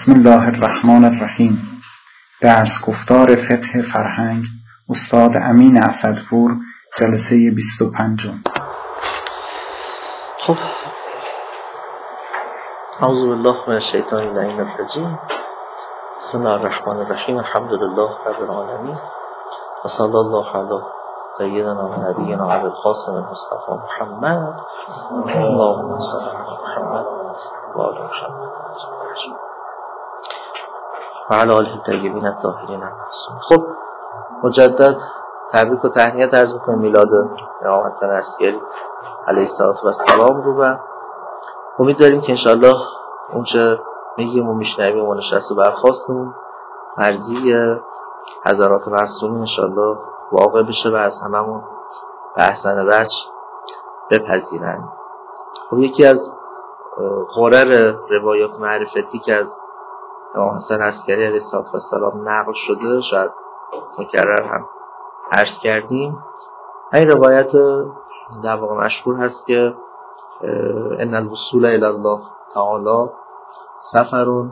بسم الله الرحمن الرحیم. درس گفتار فقه فرهنگ، استاد امین اسدپور، جلسه 25. خب، اعوذ بالله من الشیطان اللعین الرجیم. بسم الله الرحمن الرحیم. الحمد لله رب العالمین و صلی الله علی سیدنا و نبینا ابی القاسم المصطفى محمد اللهم صل علی محمد و آل محمد و علی آله الطیبین الطاهرین المعصومین. خب، مجدد تبریک و تهنیت عرض می‌کنم میلاد امام حسن عسکری علیه السلام رو و امید داریم که انشاءالله اونچه میگیم و میشنویم و نشست و برخواستمون مرضی حضرات معصومین انشاءالله واقع بشه و از هممون به احسن وجه بپذیرن. خب، یکی از غرر روایات معرفتی که از امام حسن عسکری علیه السلام نقل شده، شاید مکرر هم عرض کردیم، این روایت در واقع مشهور هست که ان الوصول الی الله تعالی سفر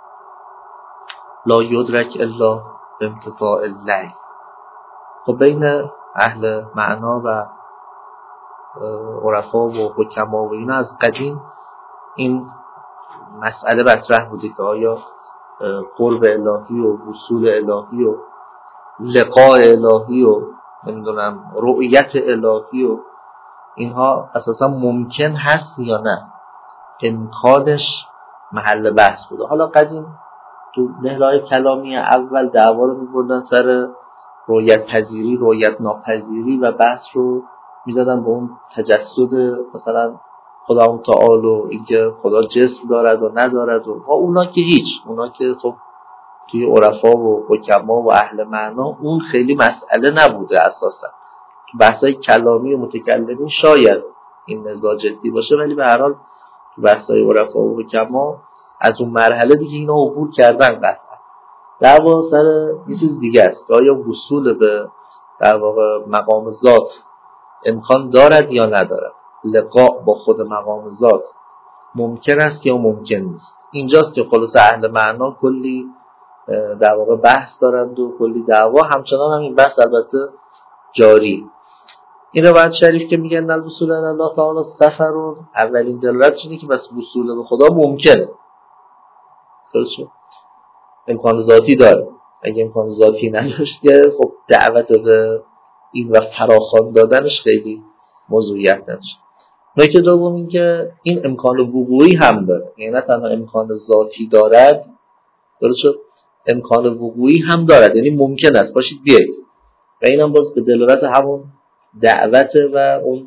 لا یدرک الا بامتطاع اللیل. خب، بین اهل معنا و عرفا و حکما و اینا از قدیم این مسئله مطرح بوده که آیا قرب الهی و وصول الهی و لقاء الهی و نمیدونم رؤیت الهی و اینها اساسا ممکن هست یا نه، امکانش محل بحث بوده. حالا قدیم تو نهل‌های کلامی اول دعوا رو می‌بردن سر رؤیت پذیری، رؤیت ناپذیری و بحث رو می‌زدن به اون تجسد مثلا خدا تعالی و اینکه خدا جسم دارد و ندارد و اونا که هیچ، اونا که خب توی عرفا و حکما و اهل معنا اون خیلی مسئله نبوده. اساسا تو بحث‌های کلامی و متکلمین شاید این نزاع جدی باشه، ولی به هر حال تو بحث‌های عرفا و حکما از اون مرحله دیگه اینا عبور کردن. قطعا دعوا سر یه چیز دیگه است که آیا وصول به در واقع مقام ذات امکان دارد یا ندارد، لقاء با خود مقام ذات ممکن است یا ممکن نیست. اینجاست که خلاص اهل معنا کلی در واقع بحث دارند و کلی دعوا، همچنان هم این بحث البته جاری. این روایت شریف که میگن الوصول الی الله تعالی سفر، اولین دلالتش اینه که بس وصول به خدا ممکنه، درسته؟ امکان ذاتی داره. اگه امکان ذاتی نداشت که خب دعوت به این و فراخوان دادنش خیلی موضوعیت نداشت. نکته دوم این که این امکان وقوعی هم داره، یعنی نه تنها امکان ذاتی دارد، درسته، امکان وقوعی هم دارد، یعنی ممکن است باشید بیایید. و اینم باز به دلالت همون دعوت و اون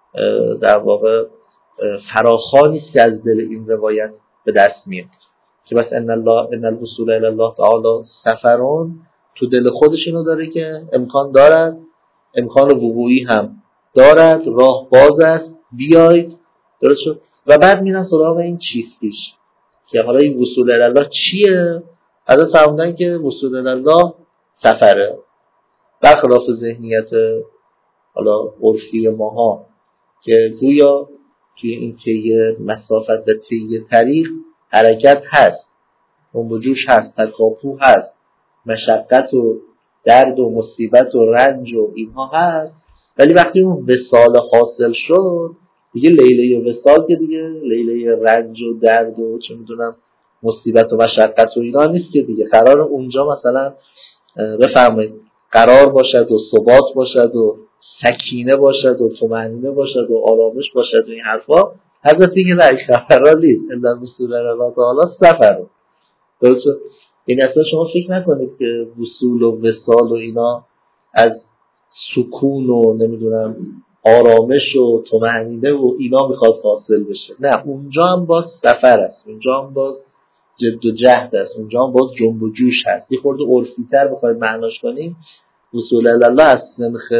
در واقع فراخوانی است که از دل این روایت به دست میاد که بس ان الوصول الی الله تعالی سفرون تو دل خودش اینو داره که امکان دارد، امکان وقوعی هم دارد، راه باز است، بیایید، درست شد. و بعد میرن سراغ این چیستیش که حالا این وصول الی الله چیه؟ از فرمودن که وصول الی الله سفره، برخلاف ذهنیت حالا عرفی ماها که گویا توی این طی مسافت و طی طریق حرکت هست، جنب و جوش هست، تکاپو هست، مشقت و درد و مصیبت و رنج و اینها هست، ولی وقتی اون وصال حاصل شد دیگه لیله وصال که دیگه لیله رنج و درد و چه میدونم مصیبت و مشقت و اینا نیست که دیگه قرار اونجا مثلا بفرمایید قرار باشد و ثبات باشد و سکینه باشد و طمأنینه باشد و آرامش باشد و این حرفا. حضرت میگه نه، سفرها نیست، الا الوصول الی الله تعالی سفر. درست؟ این اصلا شما فکر نکنید که وصول و وصال و اینا از سکون و نمیدونم آرامش و طمأنینه و اینا میخواد حاصل بشه. نه، اونجا هم باز سفر است، اونجا هم باز جد و جهد است، اونجا هم باز جنب و جوش هست. یه خورده عرفی‌تر بخواید معناش کنیم، وصول الی الله از سنخ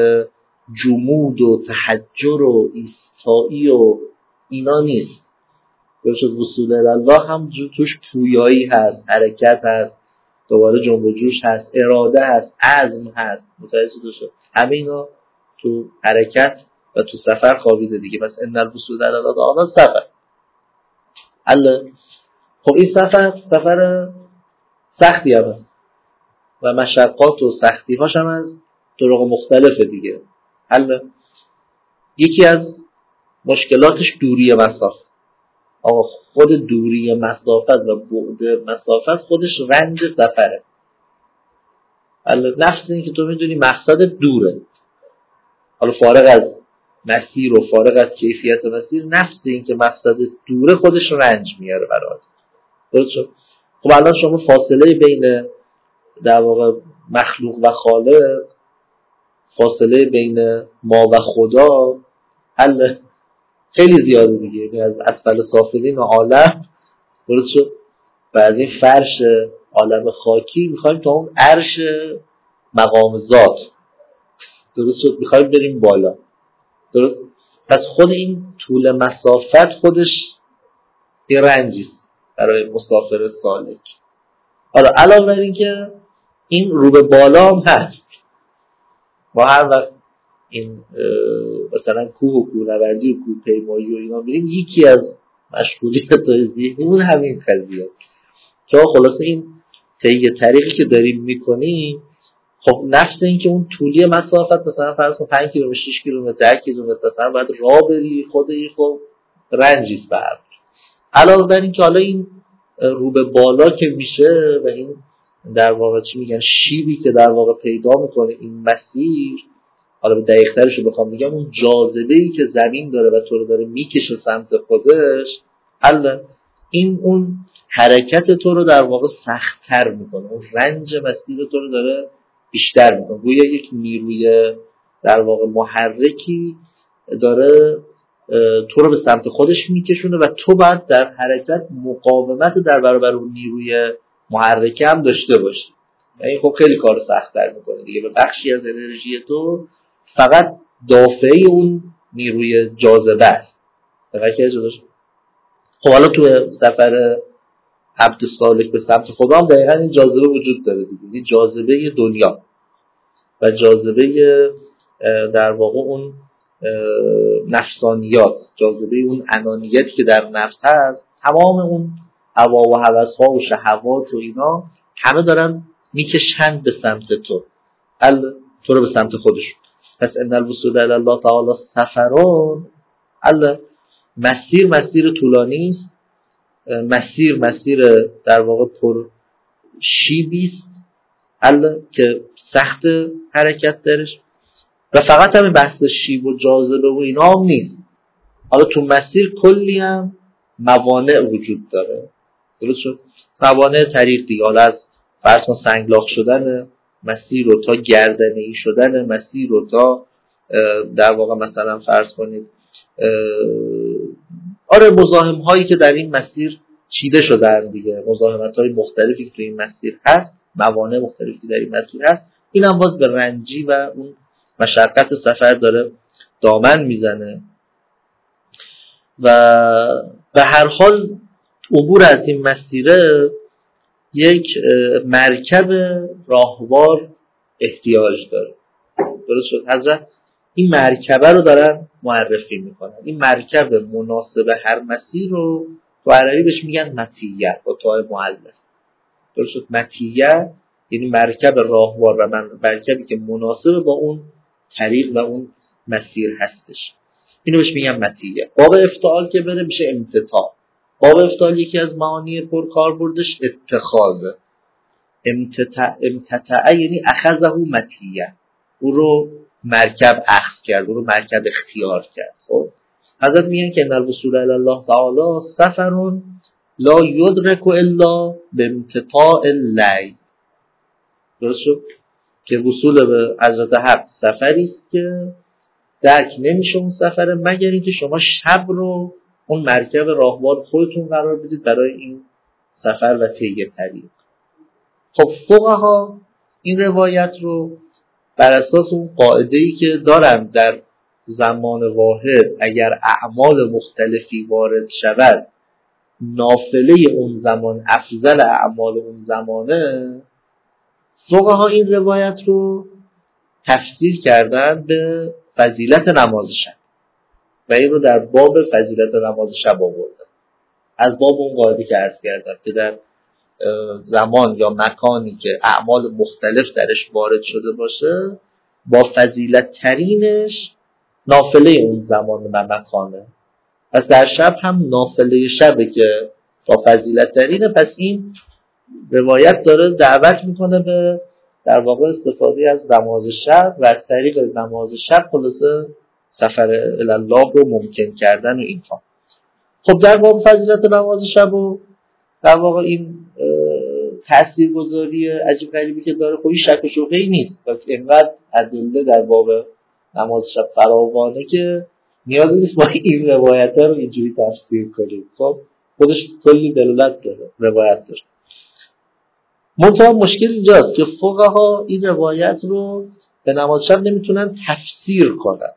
جمود و تحجر و ایستایی و اینا نیست. درست، وصول الی الله هم توش پویایی هست، حرکت هست، دوباره جنب و جوش هست، اراده هست، عزم هست، متوجه شد؟ همه اینا تو حرکت و تو سفر خوابیده دیگه. پس ان الوصول الی الله تعالی سفر. خب این سفر سختی هم هست و مشقات و سختی هاش هم از طرق مختلفه دیگه. حل یکی از مشکلاتش دوری مسافت. آقا خود دوری مسافت و بعد مسافت خودش رنج سفره. نفس این که تو میدونی مقصد دوره، حالا فارغ از مسیر و فارغ از کیفیت مسیر، نفس این که مقصد دوره خودش رنج میاره برات. درست شد؟ خب الان شما فاصله بین در واقع مخلوق و خالق، فاصله بین ما و خدا خیلی زیاده دیگه، یعنی از اسفل سافلین و عالم، درست شد، و از این فرش عالم خاکی میخوایم تا اون عرش مقام ذات، درست شد، میخوایم بریم بالا. درست؟ پس خود این طول مسافت خودش یه رنجیست برای مسافر سالک. حالا علاوه بر این که این رو به بالا هم هست، ما هر وقت این مثلا کوه و کوهنوردی و کوه پیمایی و اینا میریم، یکی از مشغولیت‌های ذهنیمون همین قضیه است که خلاصه این طی طریقی که داریم میکنیم، خب نفس این که اون طولی مسافت مثلا فرض کن 5 کیلومتر 6 کیلومتر 10 کیلومتر مثلا باید راه بری، خود این خب رنجیست بر. علاوه بر این که حالا این رو به بالا که میشه و این در واقع چی میگن شیبی که در واقع پیدا میکنه این مسیر، حالا به دقیق ترش رو بخوام بگم، اون جاذبه‌ای که زمین داره و تو رو داره میکشه سمت خودش، این اون حرکت تو رو در واقع سخت‌تر میکنه، اون رنج مسیر تو رو داره بیشتر میکنه. گویا یک نیروی در واقع محرکی داره تو رو به سمت خودش میکشونه و تو باید در حرکت مقاومت در برابر اون نیروی محرکه هم داشته باشی. این خب خیلی کار سخت‌تر میکنه دیگه، به بخشی از انرژی تو فقط دافعه اون نیروی جاذبه است. خب حالا تو سفر عبد سالک به سمت خدا هم دقیقا این جاذبه وجود داره دیگه، این جاذبه دنیا و جاذبه در واقع اون نفسانیات، جاذبه اون انانیتی که در نفس هست، تمام اون هوا و هوس‌ها و شهوات و اینا همه دارن میکشند به سمت تو تو رو به سمت خودشون. پس ان الوصول الی الله تعالی سفرون، مسیر طولانی است، مسیر در واقع پر شیبیست که سخت حرکت درش، و فقط همین بحث شیب و جاذبه و اینا هم نیست، حالا تو مسیر کلی هم موانع وجود داره. درست شد؟ موانع طریق دیگه، حالا از فرض کن سنگلاخ شدن مسیر رو تا گردنه‌ای شدن مسیر رو تا در واقع مثلا فرض کنید مزاحم هایی که در این مسیر چیده شدن دیگه، مزاحمت های مختلفی که تو این مسیر هست، موانع مختلفی که در این مسیر هست، این هم باز به رنجی و اون مشقت سفر داره دامن میزنه. و به هر حال عبور از این مسیره یک مرکب راهوار احتیاج داره. درست شد؟ حضرت این مرکبه رو دارن معرفی میکنن. این مرکب مناسب هر مسیر رو تو عربی بهش میگن مطیه با تاء معلق. درست شد؟ مطیه یعنی مرکب راهوار و مرکبی که مناسب با اون طریق و اون مسیر هستش، اینو بهش میگن مطیه. باب افتعال که بره میشه امتطاع. باب افتعال یکی از معانی پرکاربردش اتخاذه. امتطع یعنی اخذه مطیه، او رو مرکب اخذ کرد، او رو مرکب اختیار کرد. خب حضرت میگن که ان الوصول الی الله تعالی سفر لا یدرک الا بامتطاع اللیل. درست شد؟ که وصول به حضرت حق سفری است که درک نمیشه اون سفر مگر اینکه شما شب رو اون مرکب راهوار خودتون قرار بدید برای این سفر و طی طریق. خب فقها این روایت رو بر اساس اون قاعده‌ای که دارن در زمان واحد اگر اعمال مختلفی وارد شود نافله اون زمان افضل اعمال اون زمانه، فقها این روایت رو تفسیر کردن به فضیلت نماز شب و این رو در باب فضیلت نماز شب آوردن. از باب اون قاعده که عرض کردم که در زمان یا مکانی که اعمال مختلف درش وارد شده باشه، با فضیلت ترینش نافله اون زمان و مکانه. پس در شب هم نافله شبه که با فضیلت ترینه. پس این روایت داره دعوت میکنه به در واقع استفاده از نماز شب و از طریق نماز شب خلاصه سفر الله رو ممکن کردن و اینها. خب در باب فضیلت نماز شب و در واقع این تاثیرگذاری عجیب غریبی که داره، خب این شک و شبهه‌ای نیست، که اینقدر ادله در باب نماز شب فراوانه که نیازی نیست ما این روایت‌ها رو اینجوری تفسیر کنیم. خب خودش کلی دلالت داره، روایت داره. منتها مشکل اینجاست که فقها این روایت رو به نماز شب نمیتونن تفسیر کنن.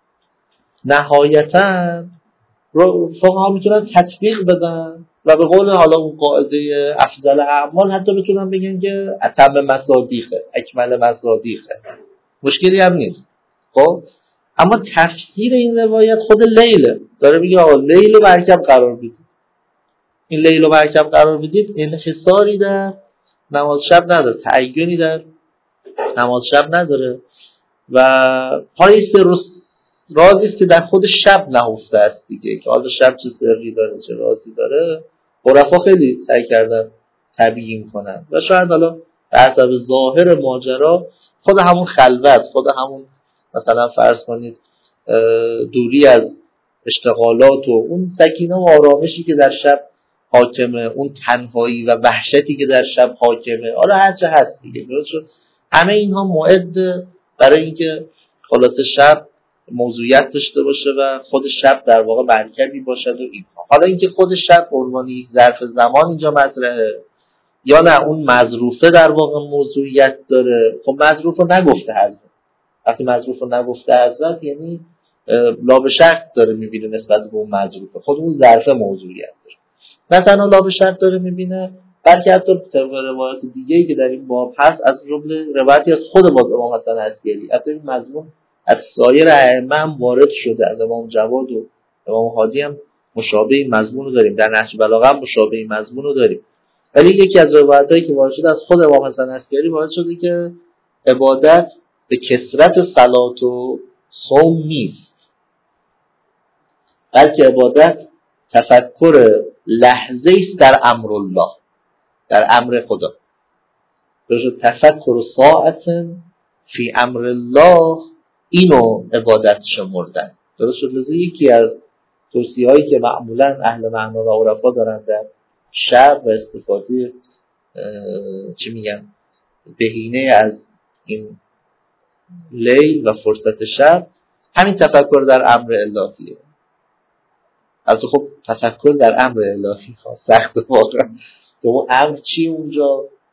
نهایتاً فقها میتونن تطبیق بدن و به قول حالا اون قاعده افضل اعمال حتی میتونن بگن که اتم مصادیقه، اکمل مصادیقه، مشکلی هم نیست. خب اما تفسیر این روایت خود لیله داره میگه آقا لیل رو برکب قرار بدید. این لیل رو برکب قرار بدید انحصاری در نماز شب نداره، تعیینی در نماز شب نداره و پایست رازی است که در خود شب نهفته است دیگه، که حالا شب چه سری داره چه رازی داره. عرفا خیلی سعی کردن تبیین کنن و شاید حالا به حسب ظاهر ماجرا خود همون خلوت، خود همون مثلا فرض کنید دوری از اشتغالات و اون سکینه و آرامشی که در شب حاکمه، اون تنهایی و وحشتی که در شب حاکمه، حالا هر چه هست دیگه، درست شد، همه اینها معد برای اینکه خلاصه شب موضوعیت داشته باشه و خود شب در واقع مرکبی باشد و اینها. حالا اینکه خود شب عنوانی ظرف زمان اینجا مطرحه یا نه اون مظروفه در واقع موضوعیت داره، خب مظروف رو نگفته حضرت. وقتی مظروف رو نگفته حضرت یعنی لا به شک داره میبینه نسبت به اون مظروفه، خود اون ظرف موضوعیت داره. نه تنها لا به شک داره میبینه، بلکه حتی طبق روایات دیگه‌ای که در این باب هست، از جمله روایتی از خود امام حسن عسکری، حتی این مضمون از سایر ائمه هم وارد شده، از امام جواد و امام هادی هم مشابه این مضمون رو داریم، در نهج بلاغه هم مشابه این مضمون رو داریم. ولی یکی از روایتایی که وارد شده از خود امام حسن عسکری وارد شده که عبادت به کثرت صلات و صوم نیست، بلکه عبادت تفکر لحظه است در امر الله، در امر خدا. بشه تفکر ساعت فی امر الله، اینو عبادت شمردن. درست شد. لذا یکی از توصیه‌هایی که معمولا اهل معنا و عرفا دارن در شب و استفاده چی میگن بهینه از این لیل و فرصت شب، همین تفکر در امر الهیه. البته خب تفکر در امر الهی سخت واقعا. اون امر چی اونجا؟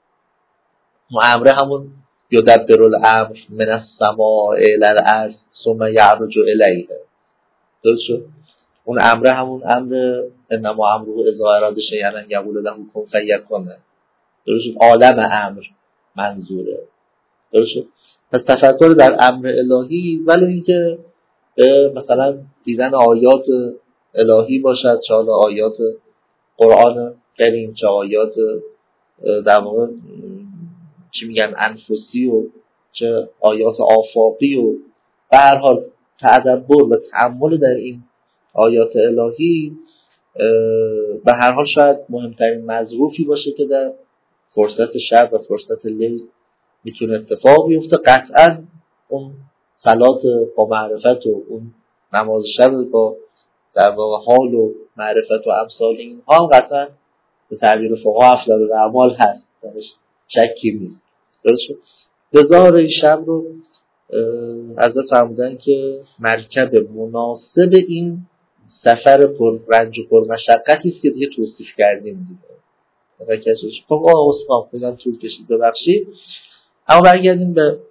اون امر همون یدبر الامر من السماء الی الارض ثم یعرج الیه. درست شد. اون امر همون امر انما امره اذا اراد شیئا ان یقول له کن فیکون. درست شد. عالم امر منظوره. درست شد. پس تفکر در امر الهی، ولی اینکه مثلا دیدن آیات الهی باشد، چه حالا آیات قرآن کریم، چه آیات در واقع چی میگن انفسی و چه آیات آفاقی و به هر حال تدبر و تأمل در این آیات الهی به هر حال شاید مهمترین مظروفی باشه که در فرصت شب و فرصت لیل میتونه اتفاق بیفته. قطعا اون صلات با معرفت و اون نماز شب با در واقع حال و معرفت و امثال اینها هم قطعا به تعبیر فقها افضل الاعمال هست، درش شکی نیست. درست شد. لذا این شب رو حضرت فرمودن که مرکب مناسب این سفر پر رنج و پر مشقتی است که دیگه توصیف کردیم دیگه. خب عذر میخوام طول کشید، ببخشید. اما برگردیم به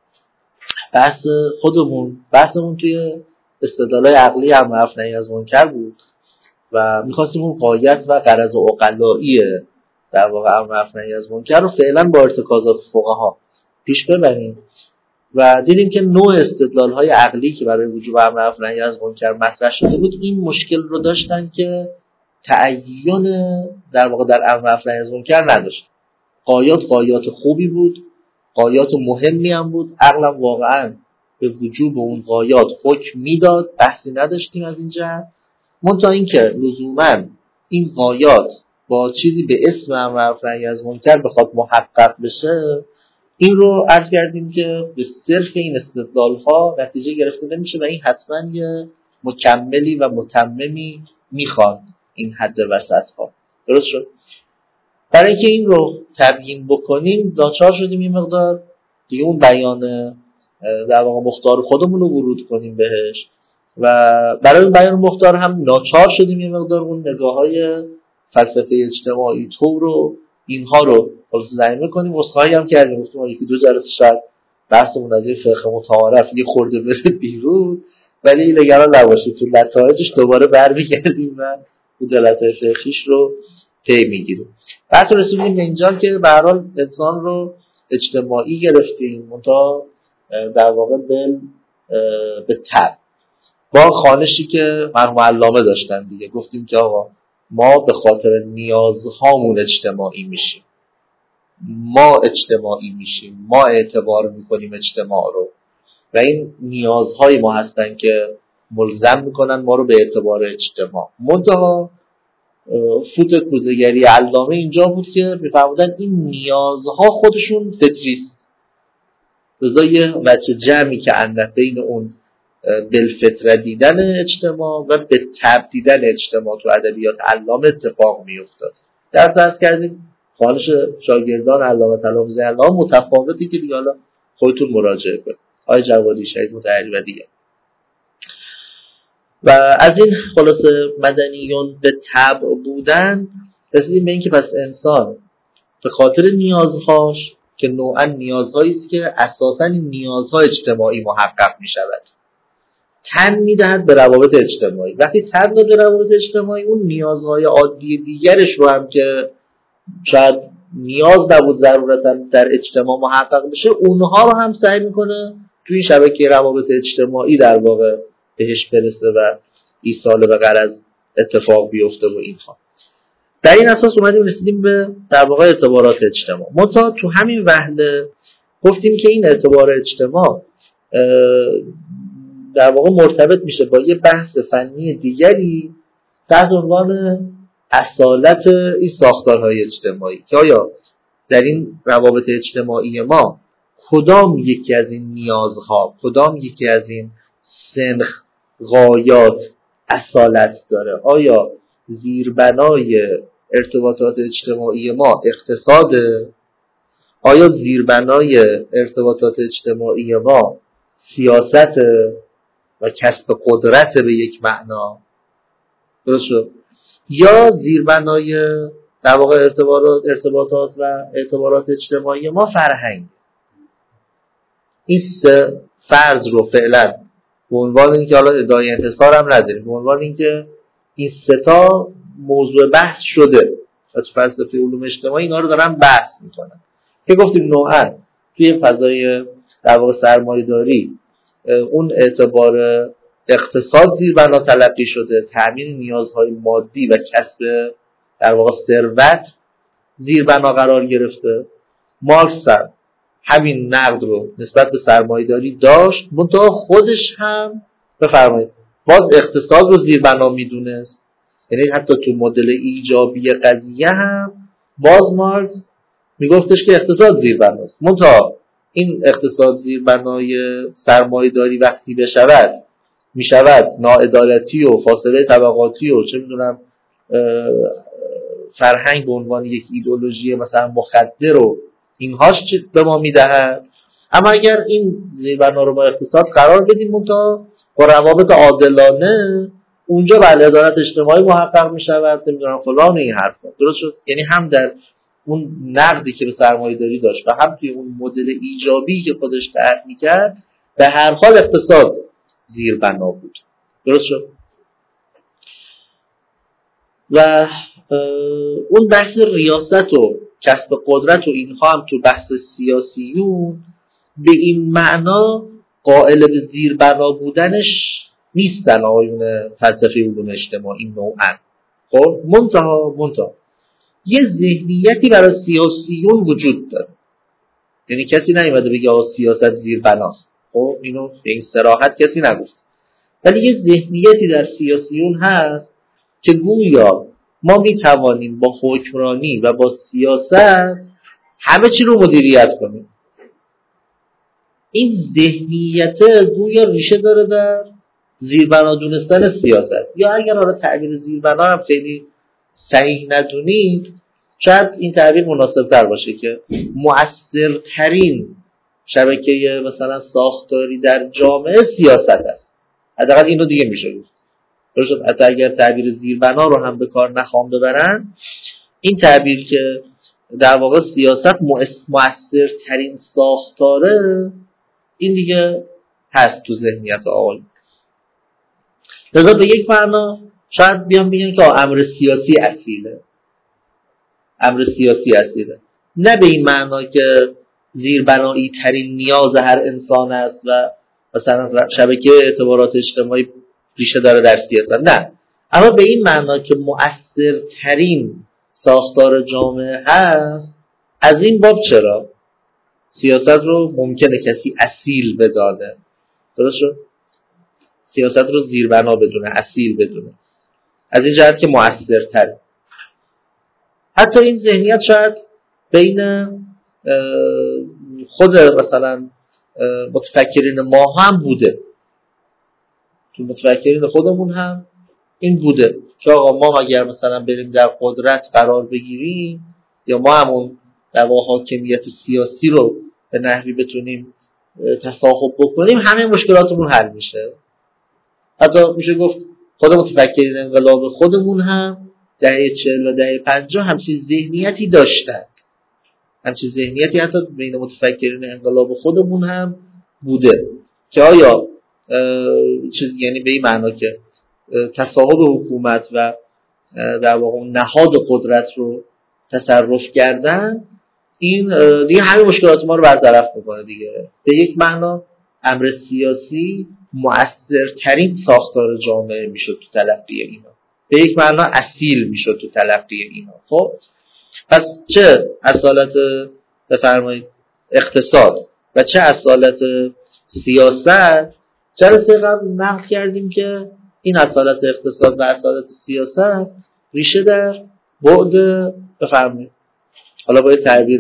بحث خودمون. بحثمون توی استدلال‌های عقلی امر معروف نهی از منکر بود و می‌خواستیم اون غایت و غرض عقلایی در واقع امر معروف نهی از منکر رو فعلا با ارتکازات فقها پیش ببریم و دیدیم که نوع استدلال‌های عقلی که برای وجوب امر معروف نهی از منکر مطرح شده بود این مشکل رو داشتن که تعین در واقع در امر معروف نهی از منکر نداشت. غایات خوبی بود، غایات مهمی هم بود، عقلم واقعا به وجوب اون غایات حکم میداد، بحثی نداشتیم از این جهت. منتها اینکه لزوما این غایات با چیزی به اسم امر معروف نهی از منکر بخواد محقق بشه، این رو عرض کردیم که به صرف این استدلال ها نتیجه گرفته نمیشه و این حتما یه مکملی و متممی میخواد این حد وسط ها. درست شد؟ برای اینکه این رو تبیین بکنیم ناچار شدیم این مقدار دیگه اون بیان در واقع مختار خودمون رو ورود کنیم بهش و برای اون بیان مختار هم ناچار شدیم یه مقدار اون نگاه‌های فلسفه اجتماعی طور رو اینها رو خلاص زمینه کنیم. اصلاحی هم کردیم، گفتیم یکی دو جلسه شاید بحثمون از این فقه متعارف یه خورده بره بیرون، ولی نگران نباشید تو نتایجش دوباره برمیگردیم و مدلت‌های فقهیش رو پی میگیریم. بحث رسیدیم به اینجا که به هر حال انسان رو اجتماعی گرفتیم منتها در واقع به طبع با خانشی که مرحوم علامه داشتن دیگه. گفتیم که آقا ما به خاطر نیازهامون اجتماعی میشیم، ما اجتماعی میشیم، ما اعتبار میکنیم اجتماع رو و این نیازهای ما هستن که ملزم میکنن ما رو به اعتبار اجتماع. منتها فوت کوزه‌گری علامه اینجا بود که میفهمودن این نیازها خودشون فطریست، لذا یه وجه جمعی که اندر بین اون بالفطره دیدن اجتماع و به طبع دیدن اجتماع تو ادبیات علامه اتفاق میافتاد. در درس کردیم خانش شاگردان علامه تلافظ علامه متفاوتی که دیگه حالا خودتون مراجعه کنید، آقای جوادی، شهید مطهری و دیگه. و از این خلاصه مدنیون به طبع بودن رسیدیم به این که پس انسان به خاطر نیازهاش که نوعا نیازهایی است که اساساً این نیازها اجتماعی محقق می شود، تن می دهد به روابط اجتماعی. وقتی تن داد به روابط اجتماعی، اون نیازهای عادی دیگرش رو هم که شاید نیاز نبود ضرورتاً در اجتماع محقق بشه، اونها رو هم سعی میکنه توی شبکه روابط اجتماعی در واقع بهش برسه و ایصال به غرض اتفاق بیفته و اینها. در این اساس اومدیم رسیدیم به در واقع اعتبارات اجتماع. منتها تو همین وحده گفتیم که این اعتبار اجتماع در واقع مرتبط میشه با یه بحث فنی دیگری تحت عنوان اصالت این ساختارهای اجتماعی، که آیا در این روابط اجتماعی ما کدام یکی از این نیازها، کدام یکی از این سنخ غایات اصالت داره؟ آیا زیربنای ارتباطات اجتماعی ما اقتصاده؟ آیا زیربنای ارتباطات اجتماعی ما سیاست و کسب قدرت به یک معنا؟ درست شد؟ یا زیربنای در واقع ارتباطات و اعتبارات اجتماعی ما فرهنگ؟ این سه فرض رو فعلا به عنوان اینکه حالا ادعای انحصار هم نداریم، به عنوان اینکه این سه تا موضوع بحث شده و تو فلسفه علوم اجتماعی اینا رو دارن بحث میکنن که گفتیم نوعا توی فضای در واقع سرمایه‌داری اون اعتبار اقتصاد زیربنا تلقی شده، تامین نیازهای مادی و کسب در واقع ثروت زیربنا قرار گرفته. مارکس همین نقد رو نسبت به سرمایه‌داری داشت، منتها خودش هم بفرمایید باز اقتصاد رو زیربنا میدونست. یعنی حتی تو مدل ایجابی قضیه هم باز مارکس میگفتش که اقتصاد زیربناست، منتها این اقتصاد زیربنای سرمایه‌داری وقتی بشود میشود ناعدالتی و فاصله طبقاتی و چه میدونم فرهنگ به عنوان یک ایدئولوژی مثلا مخدر و اینهاش به ما میدهد. اما اگر این زیربنا رو با اقتصاد قرار بدیم منتها با روابط عادلانه، اونجا بله عدالت اجتماعی محقق میشود، نمیدونم فلان این حرفا. درست شد؟ یعنی هم در اون نقدی که به سرمایه‌داری داشت و هم توی اون مدل ایجابی که خودش طرح می‌کرد به هر حال اقتصاد زیربنا بود. درست شد؟ و اون بحث ریاست و کسب قدرت و اینها هم تو بحث سیاسیون به این معنا قائل به زیربنا بودنش نیستن آقایون فلسفه علوم اجتماعی نوعا. خب منتها یه ذهنیتی برای سیاسیون وجود داره. یعنی کسی نمیاد بگه آقا سیاست زیر بناست، خب اینو به این صراحت کسی نگفت، ولی یه ذهنیتی در سیاسیون هست که گویا ما میتوانیم با حکمرانی و با سیاست همه چی رو مدیریت کنیم. این ذهنیت گویا ریشه داره در زیربنا دونستن سیاست، یا اگر آره تعبیر زیربنا هم خیلی صحیح ندونید، شاید این تعبیر مناسب تر باشه که مؤثرترین شبکه مثلا ساختاری در جامعه سیاست است. حداقل اینو دیگه میشه گفت. درست، حتی اگر تعبیر زیربنا رو هم به کار نخوام ببرن، این تعبیر که در واقع سیاست مؤثرترین ساختاره، این دیگه هست تو ذهنیت آقای. لذا به یک معنا شاید بیان بگن که امر سیاسی اصیله، امر سیاسی اصیله، نه به این معنا که زیربنایی ترین نیاز هر انسان است و مثلا شبکه اعتبارات اجتماعی ریشه داره در سیاست، نه، اما به این معنا که مؤثرترین ساختار جامعه هست. از این باب چرا سیاست رو ممکنه کسی اصیل بدانه، درست شد؟ سیاست رو زیربنا بدونه، اصیل بدونه، از این جهت که مؤثرتره. حتی این ذهنیت شاید بین خود مثلا متفکرین ما هم بوده، تو متفکرین خودمون هم این بوده که آقا ما اگر مثلا بریم در قدرت قرار بگیریم، یا ما همون در واقع حاکمیت سیاسی رو به نحوی بتونیم تصاحب بکنیم، همه مشکلاتمون حل میشه. حتی میشه گفت خود متفکرین انقلاب خودمون هم دهه 40 و دهه 50 همچین ذهنیتی داشتند، همچین ذهنیتی حتی بین متفکرین انقلاب خودمون هم بوده که آیا چیز، یعنی به این معنا که تصاحب حکومت و در واقع نهاد قدرت رو تصرف کردن، این دیگه همه مشکلات ما رو برطرف میکنه دیگه. به یک معنا امر سیاسی مؤثرترین ساختار جامعه میشد تو تلقی اینا، به یک معنا اصیل میشد تو تلقی اینا. خب پس چه اصالت بفرمایید اقتصاد و چه اصالت سیاست، جلسه قبل نقل کردیم که این اصالت اقتصاد و اصالت سیاست ریشه در بعد بفرمایید، حالا با تعبیر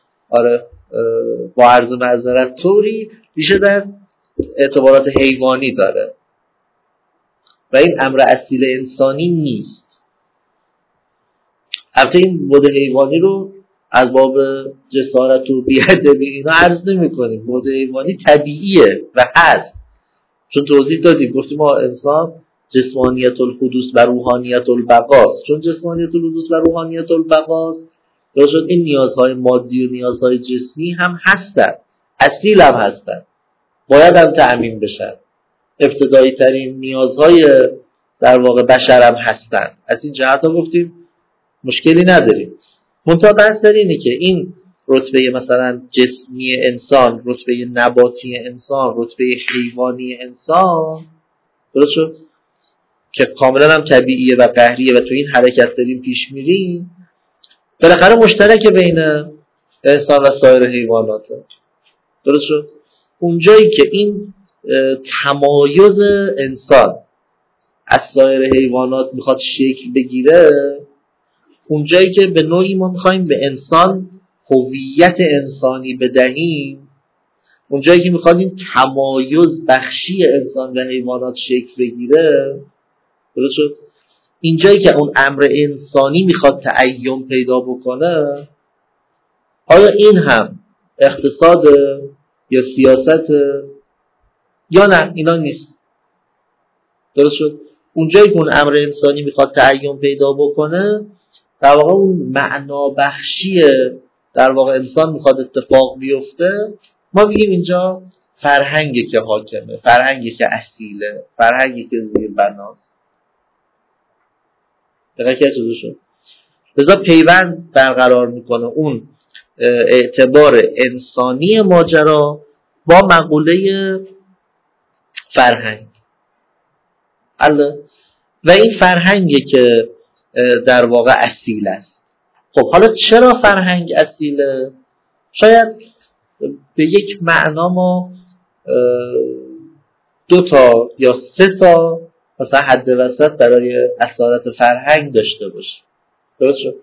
با عرض معذرت طوری، ریشه در اعتبارات حیوانی داره و این امر اصیل انسانی نیست. البته این بعد حیوانی رو از باب جسارت و بی‌ادبی اینا عرض نمی‌کنیم، بعد حیوانی طبیعیه و هست، چون توضیح دادیم، گفتیم ما انسان جسمانیت الحدوث و روحانیت البقاست. چون جسمانیت الحدوث و روحانیت البقاست، درست شد این نیازهای مادی و نیازهای جسمی هم هستن، اصیل هم هستن، باید هم تأمین بشن، ابتدایی ترین نیازهای در واقع بشر هم هستن. از این جهت ها گفتیم مشکلی نداریم. منتها بحث در اینه که این رتبه مثلا جسمی انسان، رتبه نباتی انسان، رتبه حیوانی انسان، درست شد که کاملا هم طبیعیه و قهریه و تو این حرکت داریم پیش میریم، بالاخره مشترک بین انسان و سایر حیواناته. درست شد؟ اونجایی که این تمایز انسان از سایر حیوانات میخواد شکل بگیره، اونجایی که به نوعی ما میخوایم به انسان هویت انسانی بدهیم، اونجایی که میخواد این تمایز بخشی انسان و حیوانات شکل بگیره، درست شد؟ اینجایی که اون امر انسانی میخواد تعین پیدا بکنه، آیا این هم اقتصاد یا سیاست یا نه؟ اینا نیست. درست شد؟ اونجایی که اون امر انسانی میخواد تعین پیدا بکنه، در واقع اون معنا بخشی در واقع انسان میخواد اتفاق بیفته، ما میگیم اینجا فرهنگی که حاکمه، فرهنگی که اصیله، فرهنگی که زیربناست. دقیقه چه شد؟ لذا پیوند برقرار میکنه اون اعتبار انسانی ماجرا با مقوله فرهنگ. و این فرهنگی که در واقع اصیل است. خب حالا چرا فرهنگ اصیله؟ شاید به یک معنا ما 2 تا یا 3 تا مثلا حد وسط برای اصالت فرهنگ داشته باشه. درست شد؟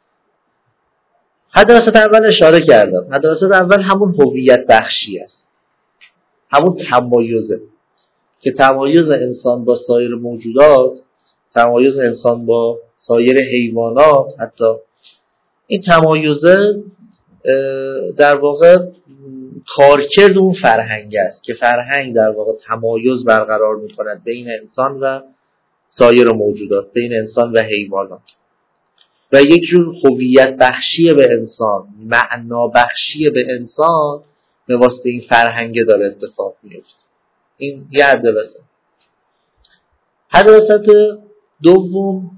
حد وسط اول اشاره کردم. حد وسط اول همون هویت بخشی است، همون تمایزه که تمایز انسان با سایر موجودات، تمایز انسان با سایر حیوانات، حتی این تمایزه در واقع کارکرد اون فرهنگ است که فرهنگ در واقع تمایز برقرار می‌کند بین انسان و سایر موجودات، بین انسان و حیوانات، و یک جور هویت بخشی به انسان، معنا بخشی به انسان به واسطه این فرهنگ داره اتفاق میفته. این یه حد وسط. حد وسط دوم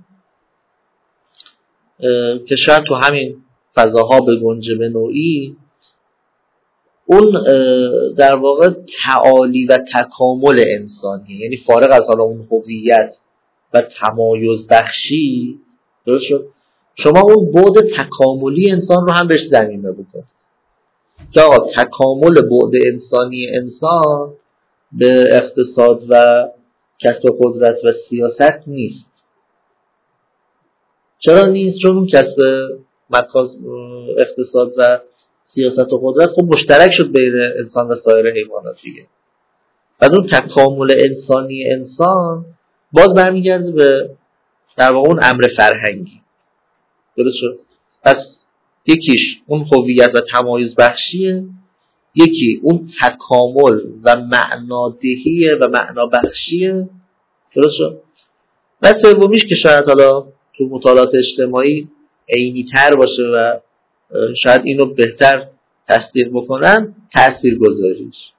که شاید تو همین فضاها به گنجه به نوعی، اون در واقع تعالی و تکامل انسانی، یعنی فارغ از حالا اون هویت و تمایز بخشی، درست شد، شما اون بعد تکاملی انسان رو هم بهش ضمیمه بکنید که آقا تکامل بعد انسانی انسان به اقتصاد و کسب قدرت و سیاست نیست. چرا نیست؟ چون اون کسب اقتصاد و سیاست و قدرت خب مشترک شد بین انسان و سایر حیوانات دیگه. بعد اون تکامل انسانی انسان باز برمیگرده به در واقع اون امر فرهنگی. درست شد؟ پس یکیش اون هویت و تمایز بخشیه، یکی اون تکامل و معنادهیه و معنا بخشیه. درست شد؟ و سومیش که شاید حالا تو مطالعات اجتماعی عینی تر باشه و شاید اینو بهتر تصدیق بکنن، تاثیرگذاریش.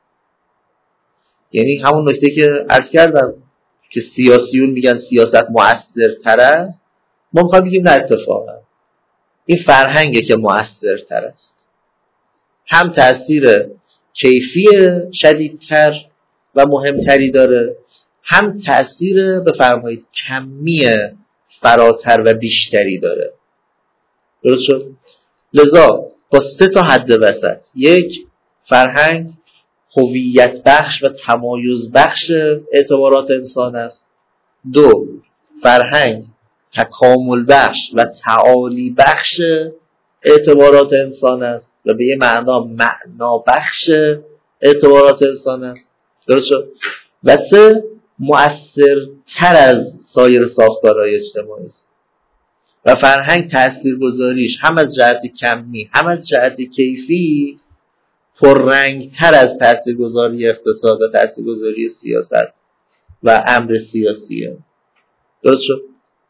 یعنی همون نکته که عرض کردم که سیاسیون میگن سیاست مؤثرتر است، ما میخوایم بگیم نه، اتفاقا این فرهنگه که مؤثرتر است. هم تأثیر کیفی شدیدتر و مهمتری داره، هم تأثیر بفرمایید کمی فراتر و بیشتری داره. درست شد؟ لذا با 3 تا حد وسط، 1 فرهنگ هویت بخش و تمایز بخش اعتبارات انسان است، 2 فرهنگ تکامل بخش و تعالی بخش اعتبارات انسان است و به یه معنا بخش اعتبارات انسان است. درست شد؟ و 3 مؤثرتر از سایر ساختارهای اجتماعی است و فرهنگ تاثیرگذاریش هم از جهت کمی هم از جهت کیفی پررنگتر از تاثیرگذاری اقتصاد و تاثیرگذاری سیاست و امر سیاسیه. درست شد؟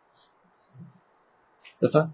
بفهم؟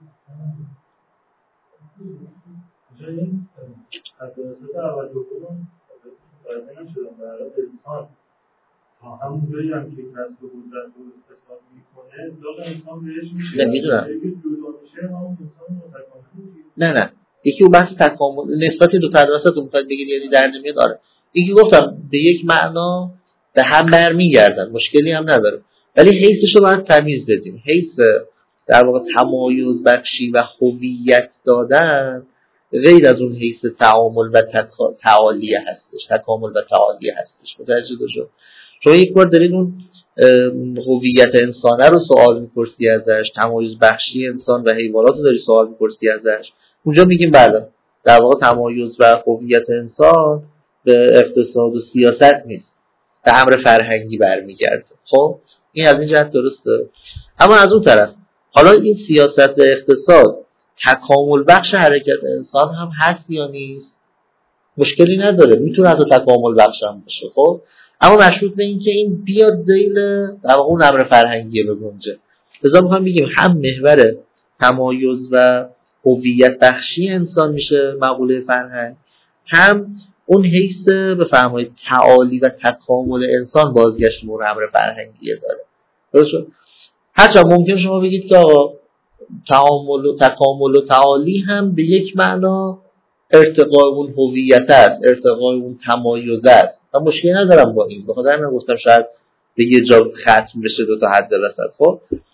این حدوثت اول دوم باید نشدن برای انسان تا همون جایی هم که کسب قدرت رو اقتصاد میکنه داغ انسان بهش میشه. نمیدونم. یکی جدا میشه همون انسان متکامل. نه یکی اون بحث تکامل نسبت دو تدرسات رو میخواید بگید یعنی در نمیاد. آره یکی گفتم به یک معنا به هم برمیگردن، مشکلی هم نداره، ولی حیثش رو باید تمیز بدیم. حیث در واقع تمایز بخشی و هویت دادن غیر از اون حیث تعامل و تعالی هستش، تکامل و تعالی هستش. متوجه شد؟ شما یک بار دارید اون هویت انسانه رو سوال میپرسی ازش، تمایز بخشی انسان و حیوانات رو داری سوال میپرسی ازش، اونجا میگیم بله در واقع تمایز و هویت انسان به اقتصاد و سیاست نیست، به امر فرهنگی برمیگرده. خب این از این جهت درسته. اما از اون طرف حالا این سیاست و اقتصاد تکامل بخش حرکت انسان هم هست یا نیست؟ مشکلی نداره، میتونه حتی تکامل بخش هم باشه. خب اما مشروط به این که این بیاد ذیل در واقع اون امر فرهنگی بگنجه. لذا میخوام بگیم هم محور تمایز و هویت بخشی انسان میشه مقوله فرهنگ، هم اون حیث بفرمایید تعالی و تکامل انسان بازگشت به امر فرهنگی داره. درست شد؟ هرچند ممکن شما بگید که آقا تکامل و تعالی هم به یک معنا ارتقای اون هویت است، ارتقای اون تمایز است. من مشکلی ندارم با این، بخاطر همین گفتم شاید به یه جا ختم بشه دو تا حد وسط. خب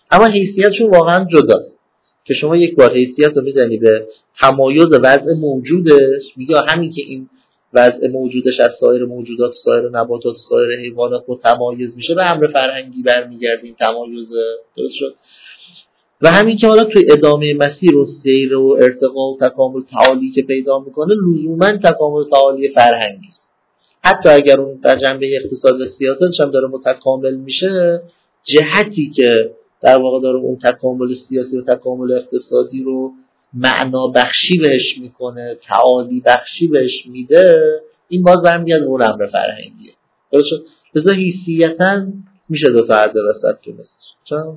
اما حیثیتشون واقعا جداست که شما یک بار حیثیت رو میزنی به تمایز وضع موجودش، میگه همین که این وضع موجودش از سایر موجودات، سایر نباتات، سایر حیوانات متمایز میشه، به امر فرهنگی برمیگردیم تمایز. درست شد؟ و همین که حالا توی ادامه مسیر و سیر و ارتقا و تکامل تعالی که پیدا میکنه لزوما تکامل تعالی فرهنگی است. حتی اگر اون در جنبه اقتصاد و سیاستش هم داره متکامل میشه، جهتی که در واقع داره اون تکامل سیاسی و تکامل اقتصادی رو معنا بخشی بهش میکنه، تعالی بخشی بهش میده، این باز برمیگرده اون امر فرهنگیه. درست؟ بذار حیثیتاً میشه دو تا عده وسط تونست. چون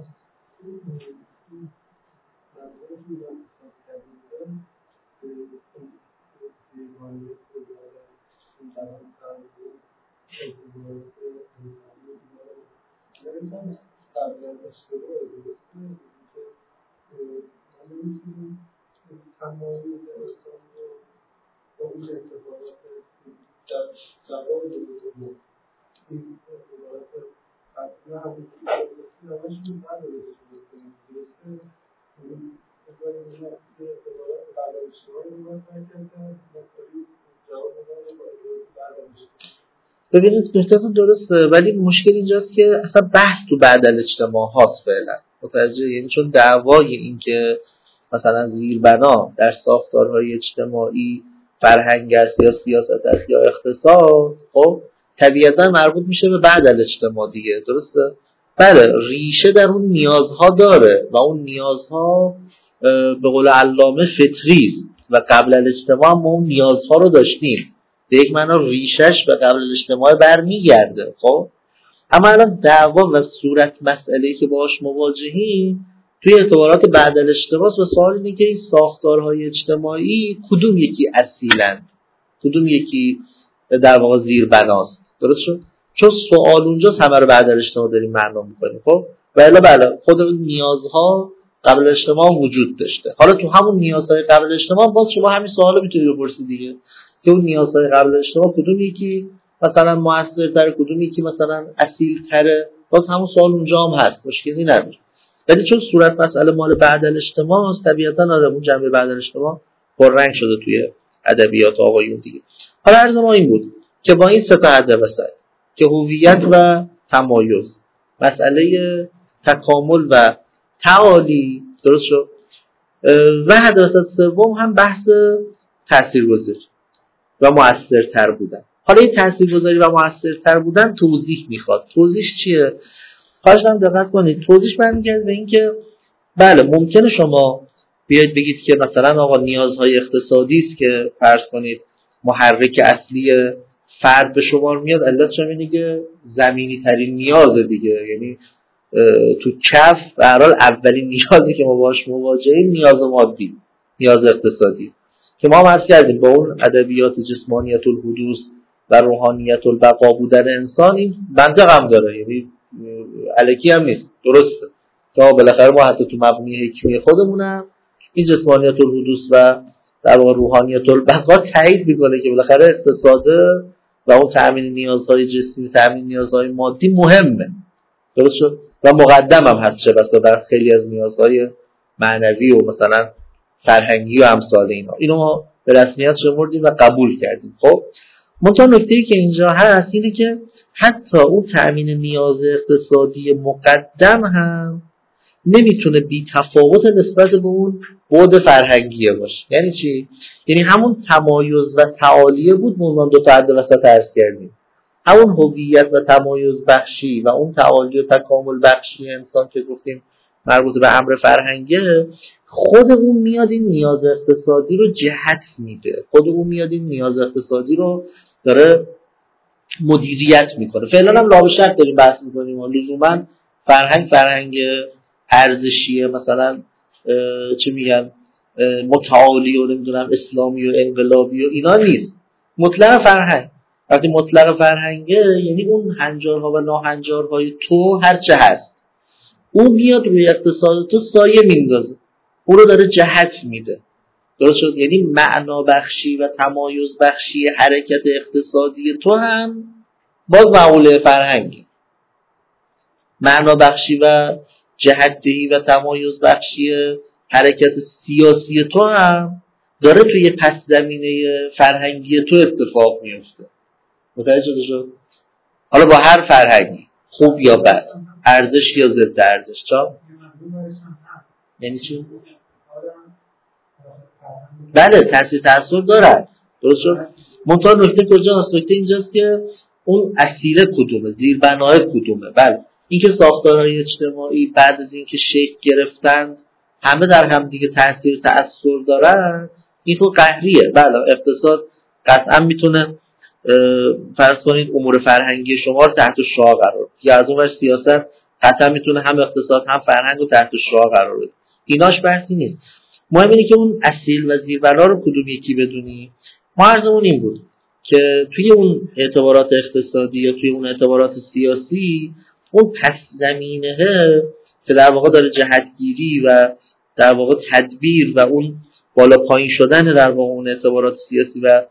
ببینید نکته‌تون درسته، ولی مشکل اینجاست که اصلا بحث تو بعد الاجتماع هاست فعلا. متوجه؟ یعنی چون دعوای این که مثلا زیربنا در ساختارهای اجتماعی فرهنگ است یا سیاست است یا اقتصاد، خب طبیعتا مربوط میشه به بعد الاجتماع دیگه. درسته؟ بله، ریشه در اون نیازها داره و اون نیازها به قول علامه فطری است و قبل الاجتماع هم اون نیازها رو داشتیم. به یک معنا ریشش به قبل الاجتماع برمیگرده. خب اما الان دعوا و صورت مسئله‌ای که باهاش مواجهیم توی اعتبارات بعد الاجتماع و سوال اینه که این ساختارهای اجتماعی کدوم یکی اصیلند، کدوم یکی در واقع زیر بناست. درست شد؟ چون سوال اونجاست همه رو بعد الاجتماع داریم معنا می‌کنیم. خب و الا بله خود نیازها قبل اجتماع وجود داشته. حالا تو همون نیازهای قبل اجتماع باز شما همین سوالو میتونید بپرسید دیگه، که اون نیازهای قبل اجتماع کدوم یکی مثلا موثرتره، کدوم یکی مثلا اصیل‌تره. باز همون سوال اونجا هم هست، مشکلی نداره. ولی چون صورت مسئله مال بعد الاجتماع است، طبیعتاً آدم اون جنبه بعد الاجتماع پررنگ شده توی ادبیات آقایون دیگه. حالا عرض ما این بود که با این سه تا عده وسط که هویت و تمایز، مسئله تکامل و تعالی، درست شد، و حداثت سوم هم بحث تاثیرگذاری و مؤثرتر بودن. حالا این تاثیرگذاری و مؤثرتر بودن توضیح میخواد. توضیح چیه؟ خواهشم دقت کنید. توضیح برمیگرده به این که بله ممکنه شما بیاید بگید که مثلا آقا نیازهای اقتصادی است که فرض کنید محرک اصلی فرد به شمار میاد. علتش اینه که زمینی ترین نیازه دیگه، یعنی تو کف به هر حال اولین نیازی که ما باهاش مواجهیم نیاز مادی، نیاز اقتصادی، که ما عرض کردیم با اون ادبیات جسمانیت الحدوث و روحانیت البقا بودن انسان این منطق هم داره، یعنی الکی هم نیست. درسته تا بالاخره ما حتی تو مبنی حکمی خودمونم این جسمانیت الحدوث و در واقع روحانیت البقا تایید میکنه که بالاخره اقتصاده و اون تامین نیازهای جسمی، تامین نیازهای مادی مهمه. درست شد؟ و مقدم هم هست چه بسا در خیلی از نیازهای معنوی و مثلا فرهنگی و امثال اینا. اینو ما به رسمیت شمردیم و قبول کردیم. خب منتها نکته‌ای که اینجا هست اینه که حتی اون تأمین نیاز اقتصادی مقدم هم نمیتونه بی تفاوت نسبت به اون بعد فرهنگیه باشه. یعنی چی؟ یعنی همون تمایز و تعالیه بود ما دو تا حد وسط عرض کردیم. همون هویت و تمایز بخشی و اون تعالی و تکامل بخشی انسان که گفتیم مربوط به امر فرهنگه، خود اون میاد این نیاز اقتصادی رو جهت میده، خود اون میاد این نیاز اقتصادی رو داره مدیریت میکنه. فعلا هم لابشک داریم بحث میکنیم و لزوما فرهنگ ارزشیه مثلا چه میگن متعالی و نمیدونم اسلامی و انقلابی و اینا نیست. مطلق فرهنگ، وقتی مطلق فرهنگه یعنی اون هنجارها و ناهنجارهای تو هرچه هست اون میاد روی اقتصاد تو سایه میندازه، اون رو داره جهت میده. درست شد؟ یعنی معنا بخشی و تمایز بخشی حرکت اقتصادی تو هم باز معقوله فرهنگی، معنا بخشی و جهت‌دهی و تمایز بخشی حرکت سیاسی تو هم داره توی پس زمینه فرهنگی تو اتفاق میفته. متوجه شد؟ حالا با هر فرهنگی، خوب یا بد، ارزش یا ضد ارزش. چا؟ یعنی چی؟ بله تاثیر تأثیر دارد. درست شد؟ منتها نکته کجاست؟ نکته اینجاست که اون اصیله کدومه، زیربنای کدومه. بله اینکه ساختارهای اجتماعی بعد از اینکه شکل گرفتند همه در هم دیگه تاثیر تأثیر دارن، این خود قهریه. بله اقتصاد قطعا میتونه فرض کنید امور فرهنگی شما رو تحت شعاع قرار بده، یا از اون ور سیاست قطعا میتونه هم اقتصاد هم فرهنگ رو تحت شعاع قرار بده. ایناش بحثی نیست. مهم اینه که اون اصیل و زیربنا رو کدوم یکی بدونی. ما عرضمون این بود که توی اون اعتبارات اقتصادی یا توی اون اعتبارات سیاسی اون پس زمینه که در واقع داره جهتگیری و در واقع تدبیر و اون بالا پایین شدن در واقع اون اعتبارات سیاسی و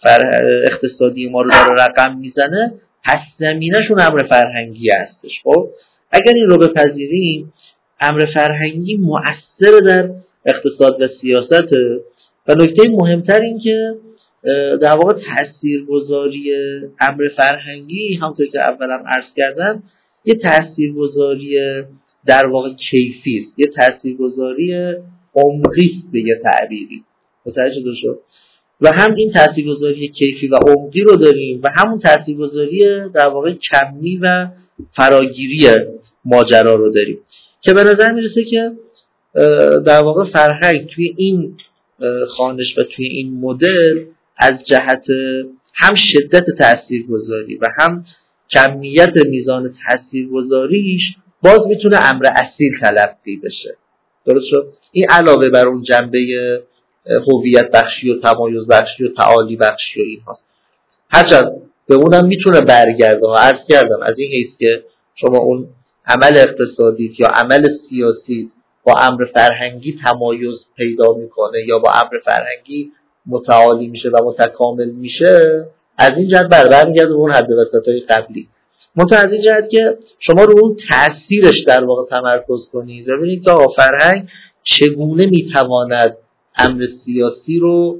اقتصادی ما رو داره رقم میزنه، پس زمینه‌شون امر فرهنگی هستش. خب اگر این رو بپذیریم امر فرهنگی مؤثر در اقتصاد و سیاست و نکته مهمتر این که در واقع تاثیرگذاری امر فرهنگی همونطور که اولا عرض کردم یه تاثیرگذاری در واقع کیفی است، یه تاثیرگذاری عمقی است به یه تعبیری. متوجه شد؟ و هم این تاثیرگذاری کیفی و عمقی رو داریم و همون تاثیرگذاری در واقع کمی و فراگیری ماجرا رو داریم که به نظر میرسه که در واقع فرهنگ توی این خوانش و توی این مدل از جهت هم شدت تاثیرگذاری و هم کمیت میزان تاثیرگذاریش باز میتونه امر اصیل تلقی بشه. درست شد؟ این علاوه بر اون جنبه هویت بخشی و تمایز بخشی و تعالی بخشی و این هاست. هرچند به اونم میتونه برگرده ها. عرض کردم از این حیث که شما اون عمل اقتصادیت یا عمل سیاسیت با امر فرهنگی تمایز پیدا میکنه یا با امر فرهنگی متعالی میشه و متکامل میشه، از این جهت برمیگرده به اون حد وسطای قبلی. منتها از این جهت که شما رو اون تأثیرش در واقع تمرکز کنید و ببینید که فرهنگ چگونه میتواند امر سیاسی رو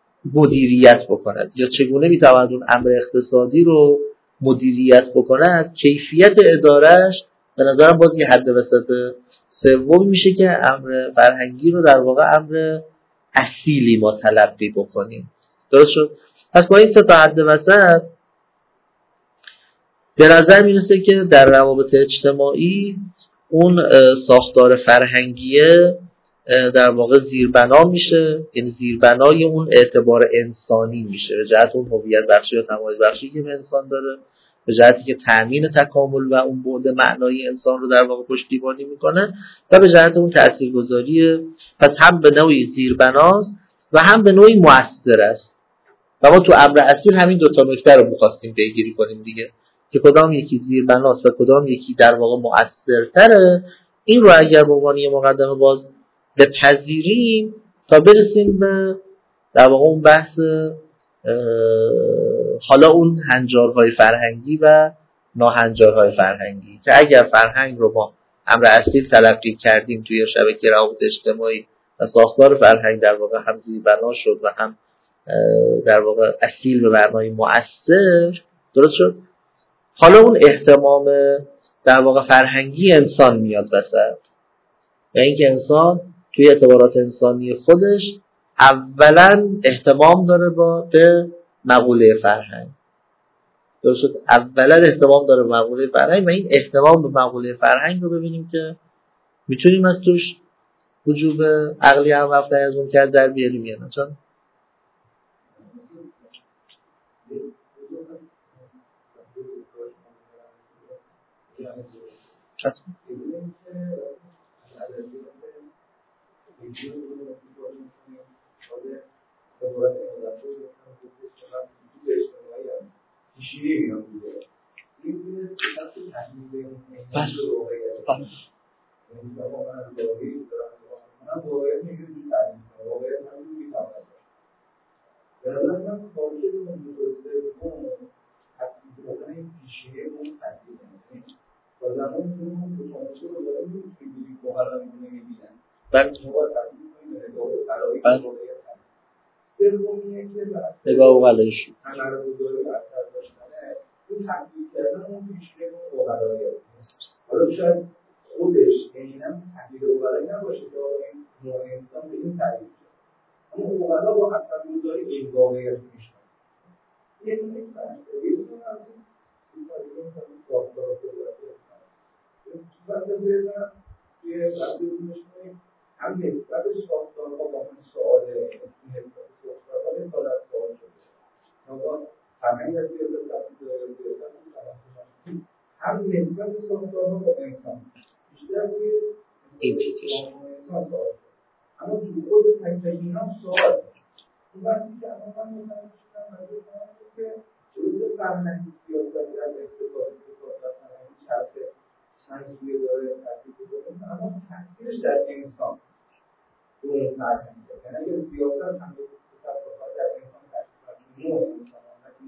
مدیریت بکند یا چگونه میتواند اون امر اقتصادی رو مدیریت بکند. کیفیت ادارهش به نظرم باز یه حد وسط سوم میشه که امر فرهنگی رو در واقع امر اصیلی ما تلقی بکنیم. درست شد؟ پس با این سه تا حد وسط به نظر میرسه که در روابط اجتماعی اون ساختار فرهنگیه در واقع زیربنا میشه، یعنی زیربنای اون اعتبار انسانی میشه به جهت اون هویت بخشی و تمایز بخشی که انسان داره، به جهتی که تأمین تکامل و اون بعد معنایی انسان رو در واقع پشتیبانی میکنه و به جهت اون تاثیرگذاری. پس هم به نوعی زیربناست و هم به نوعی مؤثر است و ما تو امر اصیل همین دو تا نکته رو می‌خواستیم پیگیری کنیم دیگه، که کدام یکی زیربناست و کدام یکی در واقع مؤثرتره. این رو اگر به عنوان یه مقدمه باز بپذیریم تا برسیم به در واقع اون بحث حالا اون هنجارهای فرهنگی و ناهنجارهای فرهنگی، که اگر فرهنگ رو ما امر اصیل تلقی کردیم توی شبکه روابط اجتماعی و ساختار فرهنگ در واقع هم زیربنا شد و هم در واقع اصیل به معنای مؤثر، درست شد، حالا اون اهتمام در واقع فرهنگی انسان میاد وسط و اینکه انسان توی اعتبارات انسانی خودش اولا اهتمام داره به مقوله فرهنگ. درست شد؟ اولا اهتمام داره به مقوله فرهنگ و این اهتمام به مقوله فرهنگ رو ببینیم که میتونیم از توش وجوب عقلی هم وقتی از اون کرد در بیاریم یا نه. چون نگاه اوغلایش این تحقیق کردن اون پیشینه اون اوغلایه. حالا شاید خودش اینم تحلیل اوغلایی نباشه که این نوع انسان به این تعریف شد، اما اوغلا با اثرگذاری این واقعیت میشن. یک بحثه یه دونه از این ساختار وقتی بزنم یه وقتی میشونیم هم نسبت ساختارها با من سواله نسبت ساختارها نسبت سوال شده نگاه همه از هم نسبت ساختارها با انسان بیشتر روی انسان سوال اما تو خود تکتینا سوال اون وقتی که من متوجه شدم که جزء فرهنگی سیاست در استفاده فرهنگی چرخه تنظیمی داره تاثیر گذاره اما تاثیرش در انسان رو اون فرهنگ یعنی اگر سیاست هم در انسان تاثیر نوع انسان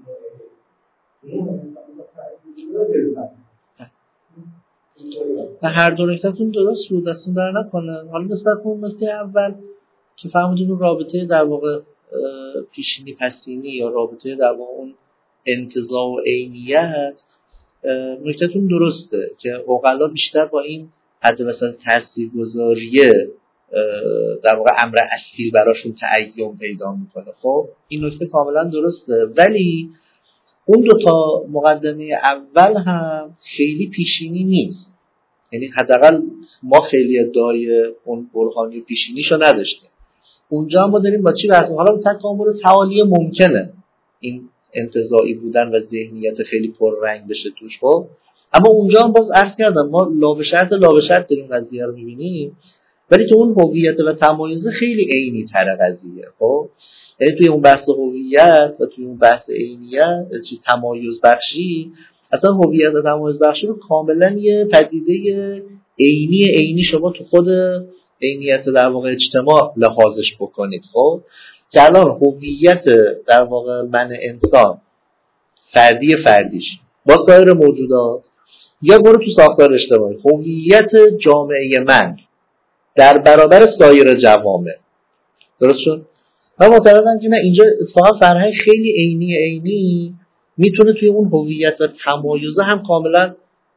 و هر دو نکته‌تون درست بود، دستون در نکنن. حالا نسبت به اون نکته اول که فهمیدین اون رابطه در واقع پیشینی پسینی یا رابطه در واقع اون انتزاع و عینیت، نکته‌تون درسته که عقلا بیشتر با این حد مثلا تاثیرگذاریه در واقع امر اصیل براشون تعین پیدا میکنه. خب این نکته کاملا درسته، ولی اون دو تا مقدمه اول هم خیلی پیشینی نیست. یعنی حداقل ما خیلی ادعای اون برهانی پیشینیشو نداشتیم. اونجا هم ما داریم با چی بحث می‌کنیم؟ حالا تکامل تعالی ممکنه این انتزاعی بودن و ذهنیت خیلی پررنگ بشه توش. خب اما اونجا هم باز عرض کردم ما لا به شرط داریم قضیه رو می‌بینیم، ولی تو اون هویت و تمایز خیلی عینی تر قضیه. خب یعنی توی اون بحث هویت و توی اون بحث عینیت چیز تمایز بخشی، اصلا هویت و تمایز بخشی رو کاملا یه پدیده عینی شما تو خود عینیت در واقع اجتماع لحاظش بکنید. خب که الان هویت در واقع من انسان فردیش با سایر موجودات، یا برو تو ساختار اجتماعی هویت جامعه من در برابر سایر جوامع، درست شد؟ من معتقدم که نه، اینجا اتفاقا فرهنگ خیلی عینی میتونه توی اون هویت و تمایز هم کاملا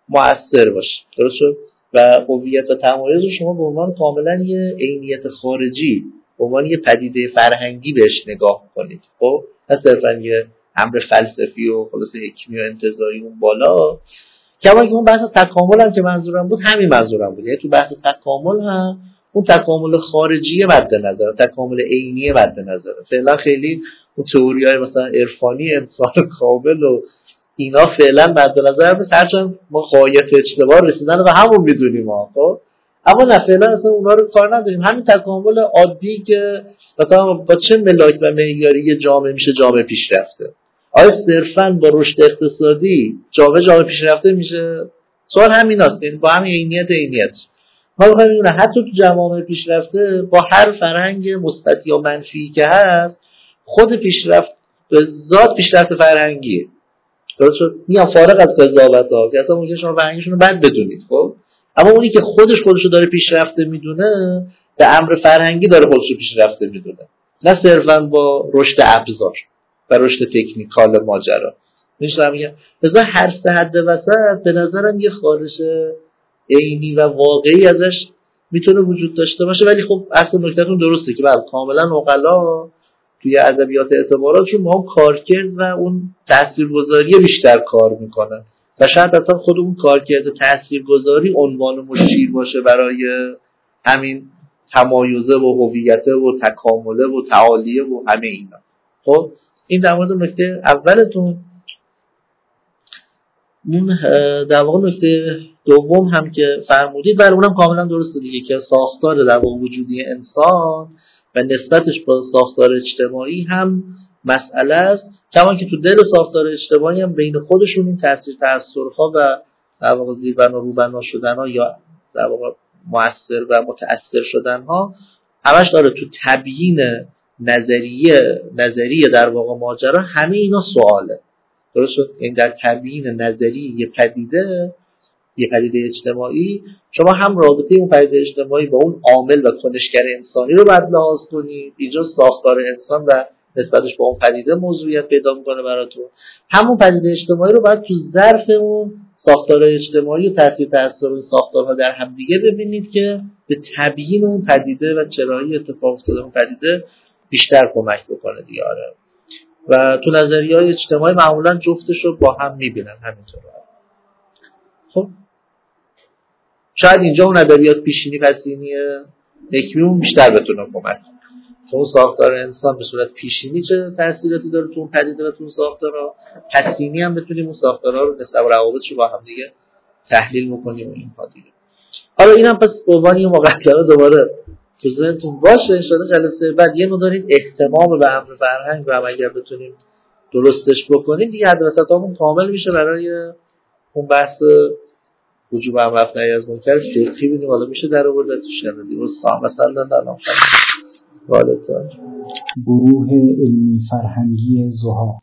مؤثر باشه، درست شد؟ و هویت و تمایز رو شما به عنوان کاملا یه عینیت خارجی، به عنوان یه پدیده فرهنگی بهش نگاه کنید. خب نه صرفا یه امر فلسفی و خلاص حکمی و انتزاعی اون بالا. کما که اون بحث تکامل هم که منظورم بود همین منظورم بود، یعنی تو بحث تکامل هم اون تکامل خارجی مد نظر، تکامل عینی مد نظر. فعلا خیلی اون تئوریای مثلا عرفانی انسان کامل و اینا فعلا مد نظر نیست، هرچند ما غایت اجتماع رسیدن و همون میدونیم ها. خب اما نه فعلا اصلا اونا رو کار نداریم. همین تکامل عادی که مثلا با چه ملاک و معیاری یه جامعه میشه جامعه پیشرفته، آیا صرفا با رشد اقتصادی جامعه پیشرفته میشه؟ سوال همین است. یعنی با همین عینیت ما می‌خوایم ببینیم حتی تو جوامع پیشرفته با هر فرهنگ مثبت یا منفی که هست، خود پیشرفت به ذات پیشرفت فرهنگیه. درست شد؟ میام فارغ از قضاوت‌ها که اصلا ممکنه شما فرهنگشون رو بد بدونید، خب اما اونی که خودشو داره پیشرفته میدونه، به امر فرهنگی داره خودشو پیشرفته میدونه، نه صرفا با رشد ابزار و رشد تکنیکال ماجرا. میگم مثلا هر سه حد وسط به نظرم یه خارش عینی و واقعی ازش میتونه وجود داشته باشه. ولی خب اصلا نکتهتون درسته که بعد کاملا عقلا توی ادبیات اعتباراتشون ما هم کارکرد و اون تاثیرگذاری بیشتر کار میکنن و شاید حتی خود اون کارکرد تاثیرگذاری عنوان مشیر باشه برای همین تمایزه و هویت و تکامله و تعالیه و همه اینا. خب این در مورد نکته اولتون. اون در واقع نکته دوم هم که فرمودید برای اونم کاملا درسته دیگه، که ساختار در واقع وجودی انسان و نسبتش با ساختار اجتماعی هم مسئله است، کما که تو دل ساختار اجتماعی هم بین خودشون این تأثیرها و در واقع زیربنا روبنا شدنها یا در واقع مؤثر و متأثر شدنها همش داره. تو تبیین نظریه در واقع ماجرا همه اینا سواله، درست شد؟ این در تبیین نظری یه پدیده یه پدیده اجتماعی، شما هم رابطه اون پدیده اجتماعی با اون عامل و کنشگر انسانی رو باید لحاظ کنید. اینجا ساختار انسان و نسبتش با اون پدیده موضوعیت پیدا میکنه براتون. همون پدیده اجتماعی رو باید تو ظرف اون ساختار اجتماعی و تاثیر این ساختارها در هم دیگه ببینید که به تبیین اون پدیده و چرایی اتفاق افتاده اون پدیده بیشتر کمک بکنه دیگه. آره. و تو نظریه‌های اجتماعی معمولا جفتش رو با هم میبینن همینطور. خب شاید اینجا اون ادبیات پیشینی پسینی نکبیون بیشتر بتونه کمک. اون ساختار انسان به صورت پیشینی چه تأثیراتی داره تو اون پدیده و تو اون ساختارها، پسینی هم بتونیم اون ساختارها رو نسب و روابطش رو با هم دیگه تحلیل بکنیم و این پدیده. حالا اینم پس به عنوان یه مقدمه دوباره تو ذهنتون باشه. ان شاءالله جلسه بعد یه مقدار اهتمام به امر فرهنگ رو اگر بتونیم درستش بکنیم دیگه حدوثتامون کامل میشه برای اون بحث وجوب امر رفع نهی از منکر فقهی ببینیم حالا میشه در آورد توش یا نه. مثلا الان والدتان گروه علمی فرهنگی زها